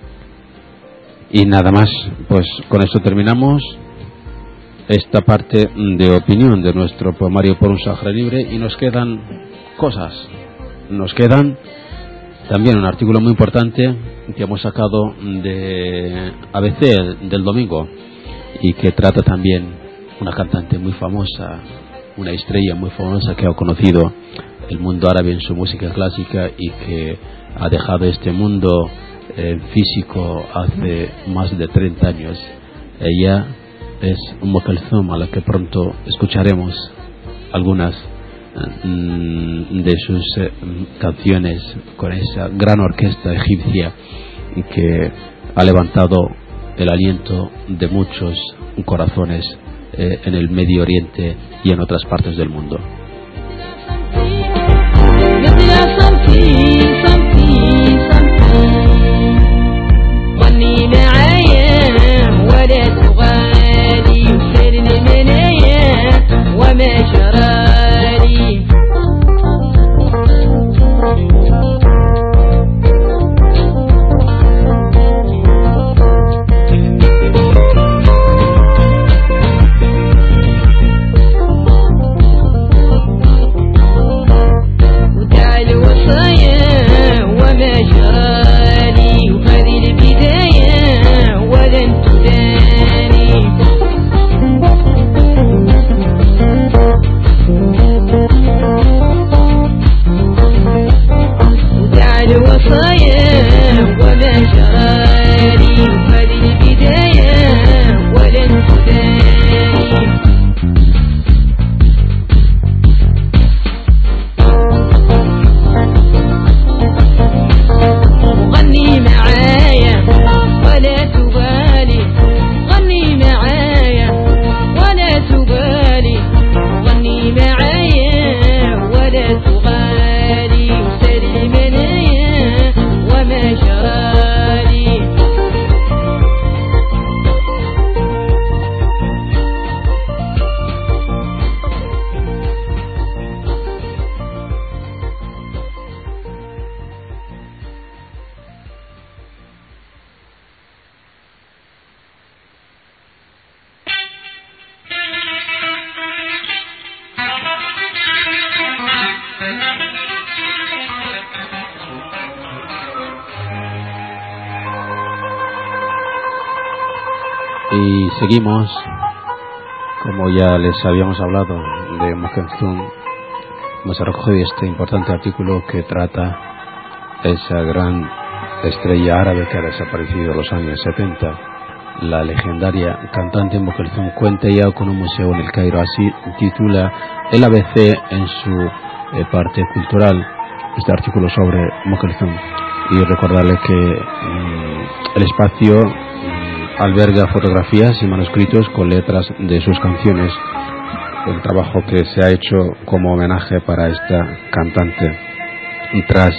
Y nada más, pues con esto terminamos esta parte de opinión de nuestro poemario por un Sáhara libre y nos quedan cosas. Nos quedan también un artículo muy importante que hemos sacado de ABC del domingo y que trata también una cantante muy famosa, una estrella muy famosa que ha conocido el mundo árabe en su música clásica y que ha dejado este mundo físico hace más de 30 años. Ella es Umm Kulthum, a la que pronto escucharemos algunas de sus canciones con esa gran orquesta egipcia que ha levantado el aliento de muchos corazones en el Medio Oriente y en otras partes del mundo. Y seguimos, como ya les habíamos hablado de Umm Kulthum, hemos recogido este importante artículo que trata esa gran estrella árabe que ha desaparecido en los años 70. La legendaria cantante Umm Kulthum cuenta ya con un museo en el Cairo, así titula el ABC en su parte cultural este artículo sobre Umm Kulthum. Y recordarle que el espacio alberga fotografías y manuscritos con letras de sus canciones, el trabajo que se ha hecho como homenaje para esta cantante. Tras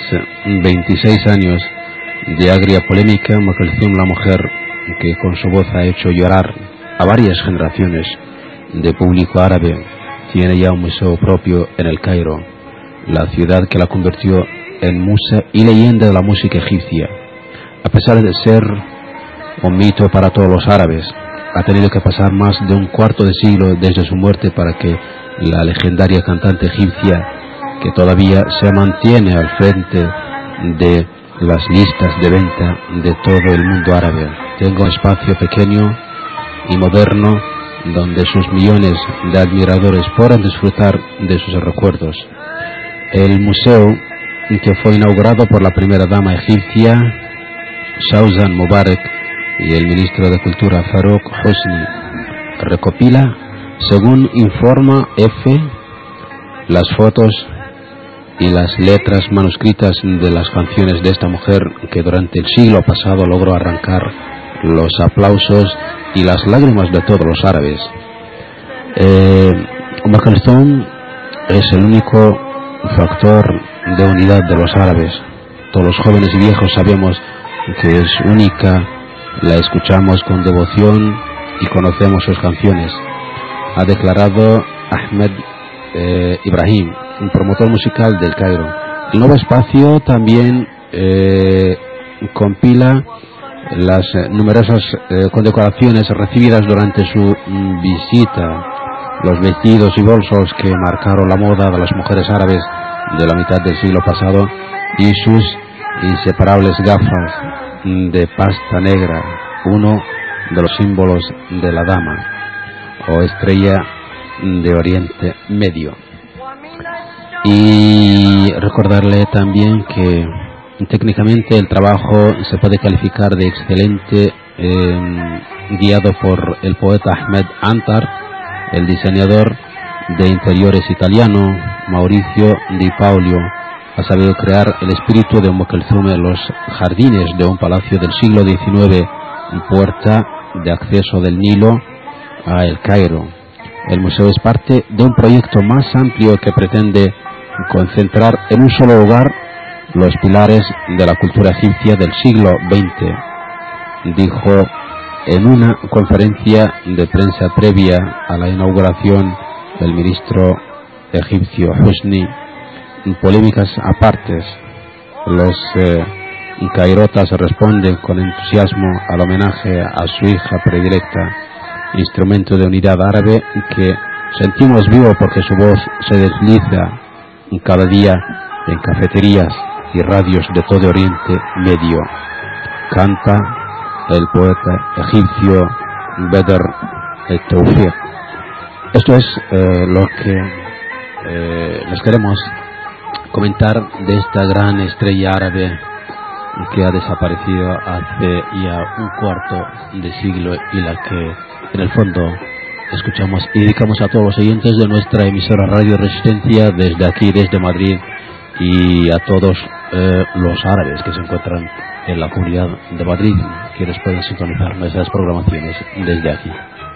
26 años de agria polémica, Umm Kulthum, la mujer que con su voz ha hecho llorar a varias generaciones de público árabe, tiene ya un museo propio en el Cairo, la ciudad que la convirtió en musa y leyenda de la música egipcia. A pesar de ser un mito para todos los árabes, ha tenido que pasar más de un cuarto de siglo desde su muerte para que la legendaria cantante egipcia, que todavía se mantiene al frente de las listas de venta de todo el mundo árabe, tenga un espacio pequeño y moderno donde sus millones de admiradores puedan disfrutar de sus recuerdos. El museo, que fue inaugurado por la primera dama egipcia Shawzan Mubarak y el ministro de Cultura Farouk Hosni, recopila, según informa EFE, las fotos y las letras manuscritas de las canciones de esta mujer que durante el siglo pasado logró arrancar los aplausos y las lágrimas de todos los árabes. Umm Kulthum es el único factor de unidad de los árabes. Todos los jóvenes y viejos sabemos que es única, la escuchamos con devoción y conocemos sus canciones. Ha declarado Ahmed Ibrahim, un promotor musical del Cairo. El nuevo espacio también compila las numerosas condecoraciones recibidas durante su visita, los vestidos y bolsos que marcaron la moda de las mujeres árabes de la mitad del siglo pasado y sus inseparables gafas de pasta negra, uno de los símbolos de la dama o estrella de Oriente Medio. Y recordarle también que técnicamente el trabajo se puede calificar de excelente, guiado por el poeta Ahmed Antar. El diseñador de interiores italiano Mauricio Di Paolio ha sabido crear el espíritu de Kulthum en los jardines de un palacio del siglo XIX, puerta de acceso del Nilo a El Cairo. El museo es parte de un proyecto más amplio que pretende concentrar en un solo lugar los pilares de la cultura egipcia del siglo XX, dijo en una conferencia de prensa previa a la inauguración del ministro egipcio Husni. Polémicas apartes, los cairotas responden con entusiasmo al homenaje a su hija predilecta, instrumento de unidad árabe que sentimos vivo porque su voz se desliza cada día en cafeterías y radios de todo Oriente Medio. Canta el poeta egipcio Bedr el-Tawfiq. Esto es lo que les queremos comentar de esta gran estrella árabe que ha desaparecido hace ya un cuarto de siglo y la que en el fondo escuchamos y dedicamos a todos los oyentes de nuestra emisora Radio Resistencia desde aquí, desde Madrid, y a todos los árabes que se encuentran en la comunidad de Madrid, quienes pueden sintonizar nuestras programaciones desde aquí.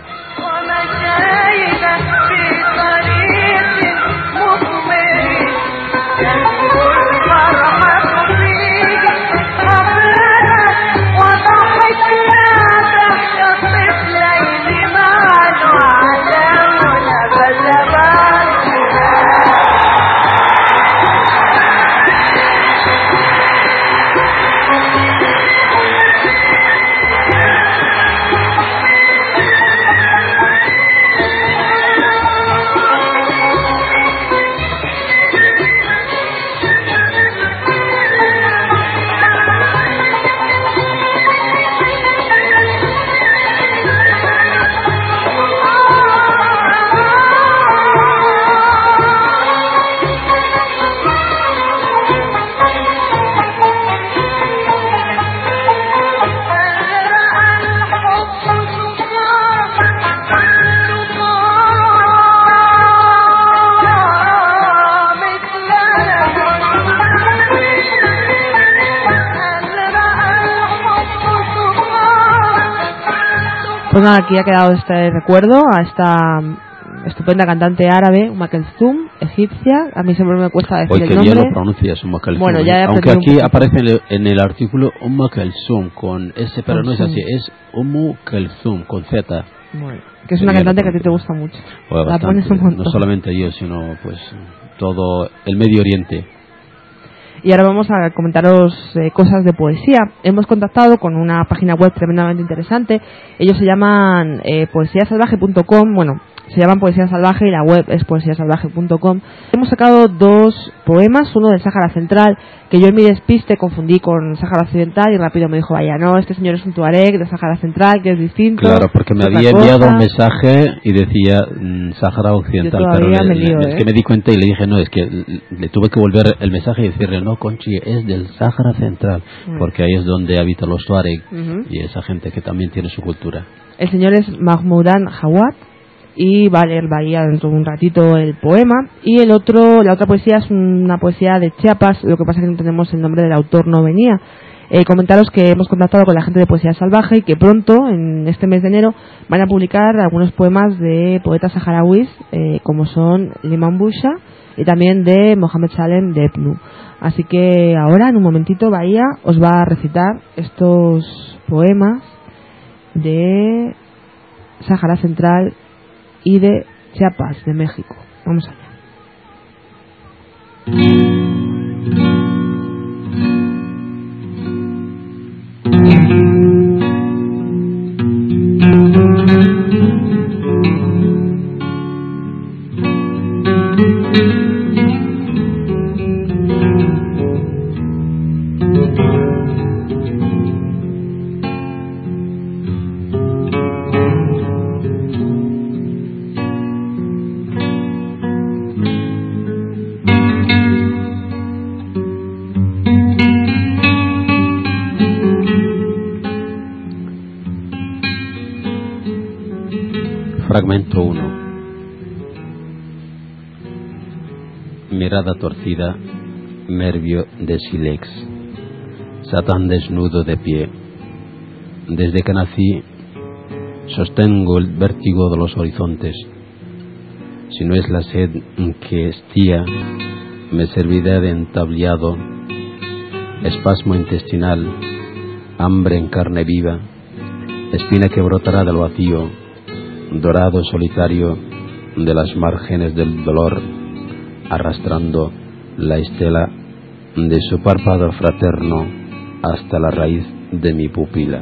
Pues nada, aquí ha quedado este recuerdo a esta estupenda cantante árabe, Kulthum, egipcia. A mí siempre me cuesta decir el nombre. Hoy que bien lo pronuncias, Kulthum. Bueno, ya aunque aquí aparece en el artículo Kulthum con S, pero no es así, es Kulthum con Z. Bueno, que es una cantante que a ti te gusta mucho. Bueno, la pones un montón. No solamente yo, sino pues todo el Medio Oriente. Y ahora vamos a comentaros cosas de poesía. Hemos contactado con una página web tremendamente interesante. Ellos se llaman poesiasalvaje.com. Bueno, se llaman Poesía Salvaje y la web es poesiasalvaje.com. Hemos sacado dos poemas, uno del Sáhara Central, que yo en mi despiste confundí con Sáhara Occidental y rápido me dijo, vaya, no, este señor es un tuareg de Sáhara Central, que es distinto. Claro, porque me había enviado un mensaje y decía Sáhara Occidental, pero es que me di cuenta y le dije, no, es que le tuve que volver el mensaje y decirle, no, Conchi, es del Sáhara Central, porque ahí es donde habitan los tuareg y esa gente que también tiene su cultura. El señor es Mahmoudan Jawad y va a leer Bahía dentro de un ratito el poema, y la otra poesía es una poesía de Chiapas. Lo que pasa es que no tenemos el nombre del autor, no venía. Comentaros que hemos contactado con la gente de Poesía Salvaje y que pronto, en este mes de enero, van a publicar algunos poemas de poetas saharauis, como son Liman Busha y también de Mohamed Salem de Ebnu. Así que ahora, en un momentito, Bahía os va a recitar estos poemas de Sáhara Central y de Chiapas, de México. Vamos allá. Fragmento 1. Mirada torcida, nervio de sílex. Satán desnudo de pie. Desde que nací, sostengo el vértigo de los horizontes. Si no es la sed que estía, me serviré de entabliado, espasmo intestinal, hambre en carne viva, espina que brotará del vacío, dorado solitario de las márgenes del dolor, arrastrando la estela de su párpado fraterno hasta la raíz de mi pupila.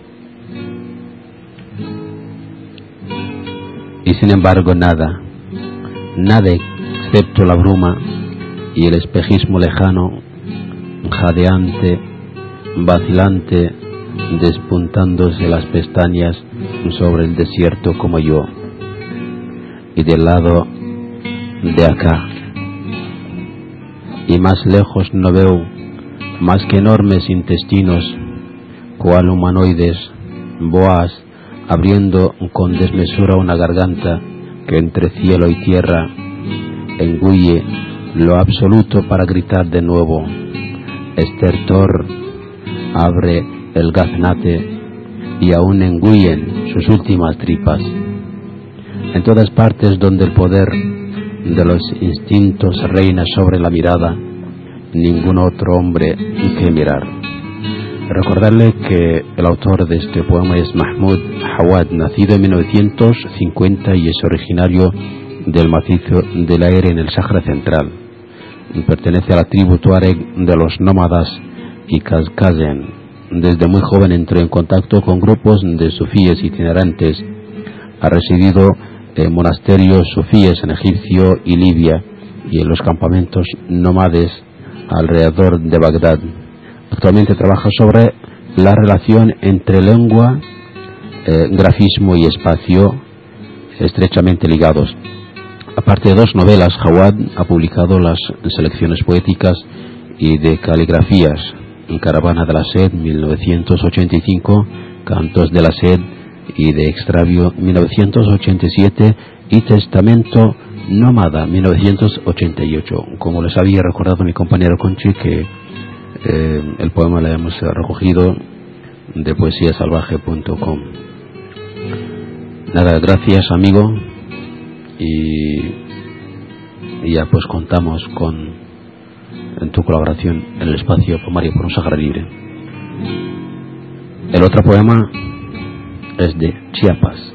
Y sin embargo nada excepto la bruma y el espejismo lejano, jadeante, vacilante, despuntándose las pestañas sobre el desierto como yo. Y del lado de acá, y más lejos no veo más que enormes intestinos, cual humanoides, boas, abriendo con desmesura una garganta que entre cielo y tierra engulle lo absoluto para gritar de nuevo. Estertor abre el gaznate y aún engullen sus últimas tripas. En todas partes donde el poder de los instintos reina sobre la mirada, ningún otro hombre que mirar. Recordarle que el autor de este poema es Mahmoud Hawad, nacido en 1950 y es originario del macizo del Aire en el Sáhara Central. Pertenece a la tribu Tuareg de los nómadas y Kazkazen. Desde muy joven entró en contacto con grupos de sufíes itinerantes. Ha residido en monasterios sufíes en Egipto y Libia y en los campamentos nómades alrededor de Bagdad. Actualmente trabaja sobre la relación entre lengua, grafismo y espacio, estrechamente ligados. Aparte de 2 novelas, Hawad ha publicado las selecciones poéticas y de caligrafías: Caravana de la Sed, 1985, Cantos de la Sed y de Extravio, 1987, y Testamento Nómada, 1988. Como les había recordado mi compañero Conchi, que el poema lo hemos recogido de poesiasalvaje.com. Nada, gracias amigo, y ya pues contamos en tu colaboración en el espacio Poemario por un Sáhara Libre. El otro poema es de Chiapas.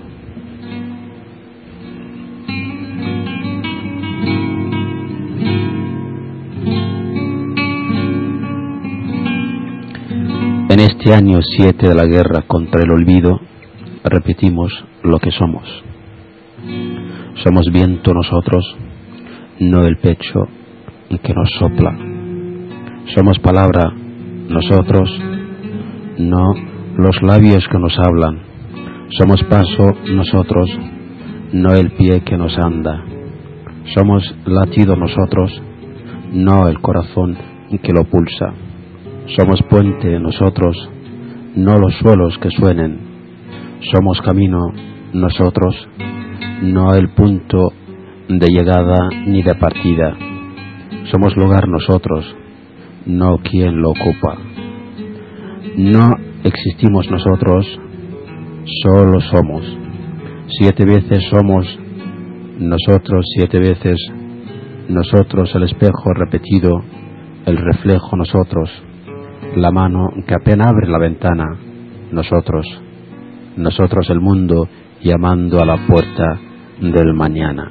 En este año 7 de la guerra contra el olvido, repetimos lo que somos. Somos viento nosotros, no el pecho que nos sopla. Somos palabra nosotros, no los labios que nos hablan. Somos paso nosotros, no el pie que nos anda. Somos latido nosotros, no el corazón que lo pulsa. Somos puente nosotros, no los suelos que suenen. Somos camino nosotros, no el punto de llegada ni de partida. Somos lugar nosotros, no quien lo ocupa. No existimos nosotros, solo somos. 7 veces somos nosotros, 7 veces nosotros, el espejo repetido, el reflejo nosotros, la mano que apenas abre la ventana, nosotros el mundo llamando a la puerta del mañana.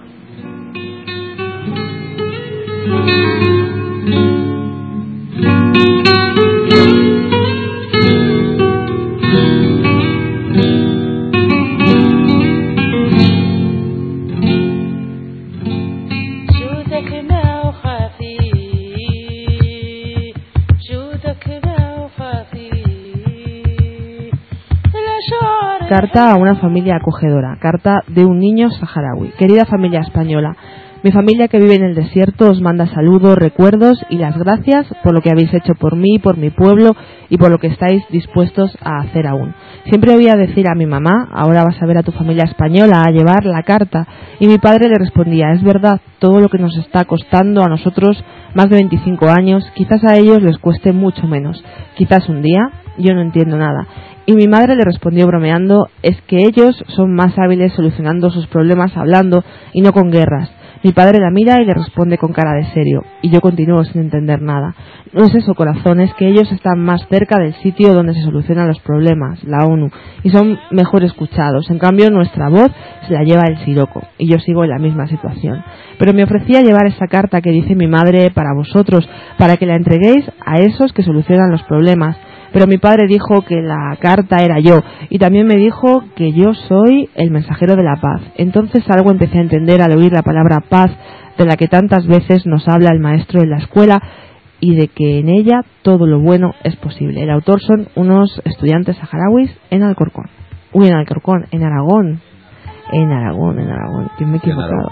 Carta a una familia acogedora. Carta de un niño saharaui. Querida familia española, Mi familia que vive en el desierto os manda saludos, recuerdos y las gracias por lo que habéis hecho por mí, por mi pueblo y por lo que estáis dispuestos a hacer aún. Siempre oía decir a mi mamá, ahora vas a ver a tu familia española a llevar la carta, y mi padre le respondía, es verdad, todo lo que nos está costando a nosotros más de 25 años, quizás a ellos les cueste mucho menos, quizás un día, yo no entiendo nada. Y mi madre le respondió bromeando, es que ellos son más hábiles solucionando sus problemas hablando y no con guerras. Mi padre la mira y le responde con cara de serio, y yo continúo sin entender nada. No es eso, corazón, es que ellos están más cerca del sitio donde se solucionan los problemas, la ONU, y son mejor escuchados. En cambio, nuestra voz se la lleva el siroco, y yo sigo en la misma situación. Pero me ofrecía llevar esa carta que dice mi madre para vosotros, para que la entreguéis a esos que solucionan los problemas. Pero mi padre dijo que la carta era yo, y también me dijo que yo soy el mensajero de la paz. Entonces algo empecé a entender al oír la palabra paz, de la que tantas veces nos habla el maestro en la escuela, y de que en ella todo lo bueno es posible. El autor son unos estudiantes saharauis en Alcorcón. En Alcorcón, en Aragón. En Aragón, que me he equivocado.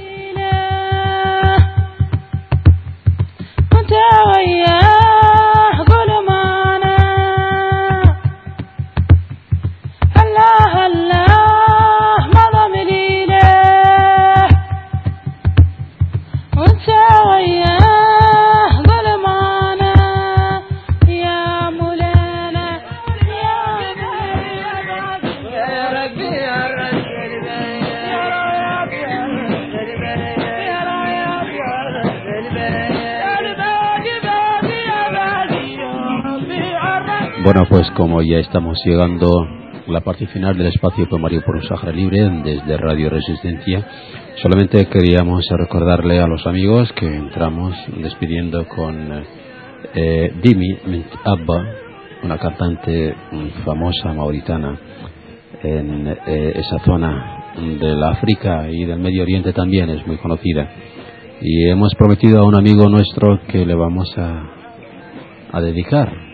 Bueno, pues como ya estamos llegando a la parte final del espacio poemario por un Sahara Libre desde Radio Resistencia, solamente queríamos recordarle a los amigos que entramos despidiendo con Dimi Mint Abba, una cantante famosa mauritana en esa zona del África y del Medio Oriente también, es muy conocida. Y hemos prometido a un amigo nuestro que le vamos a dedicar